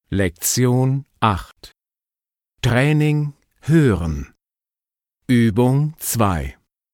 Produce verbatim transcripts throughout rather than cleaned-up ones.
Lektion acht. Training hören. Übung zwei.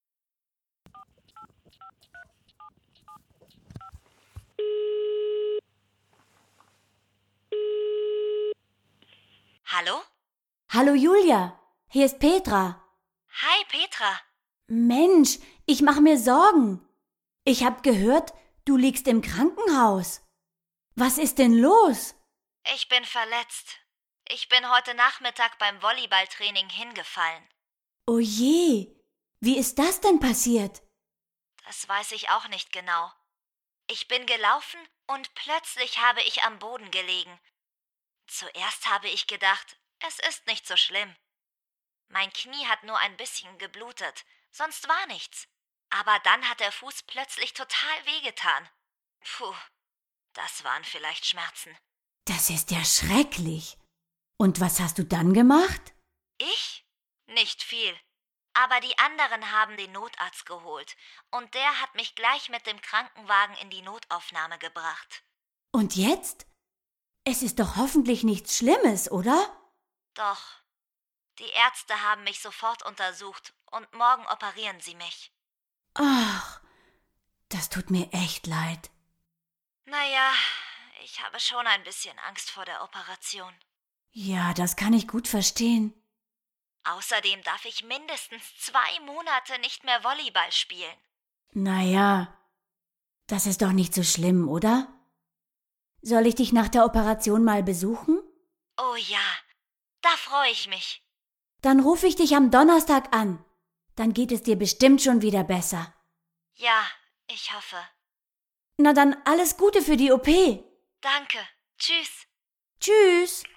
Hallo? Hallo Julia, hier ist Petra. Hi Petra. Mensch, ich mache mir Sorgen. Ich hab gehört, du liegst im Krankenhaus. Was ist denn los? Ich bin verletzt. Ich bin heute Nachmittag beim Volleyballtraining hingefallen. Oh je, wie ist das denn passiert? Das weiß ich auch nicht genau. Ich bin gelaufen und plötzlich habe ich am Boden gelegen. Zuerst habe ich gedacht, es ist nicht so schlimm. Mein Knie hat nur ein bisschen geblutet, sonst war nichts. Aber dann hat der Fuß plötzlich total wehgetan. Puh, das waren vielleicht Schmerzen. Das ist ja schrecklich. Und was hast du dann gemacht? Ich? Nicht viel. Aber die anderen haben den Notarzt geholt und der hat mich gleich mit dem Krankenwagen in die Notaufnahme gebracht. Und jetzt? Es ist doch hoffentlich nichts Schlimmes, oder? Doch. Die Ärzte haben mich sofort untersucht und morgen operieren sie mich. Ach, das tut mir echt leid. Naja, ich habe schon ein bisschen Angst vor der Operation. Ja, das kann ich gut verstehen. Außerdem darf ich mindestens zwei Monate nicht mehr Volleyball spielen. Naja, das ist doch nicht so schlimm, oder? Soll ich dich nach der Operation mal besuchen? Oh ja, da freue ich mich. Dann rufe ich dich am Donnerstag an. Dann geht es dir bestimmt schon wieder besser. Ja, ich hoffe. Na dann alles Gute für die O P. Danke. Tschüss. Tschüss.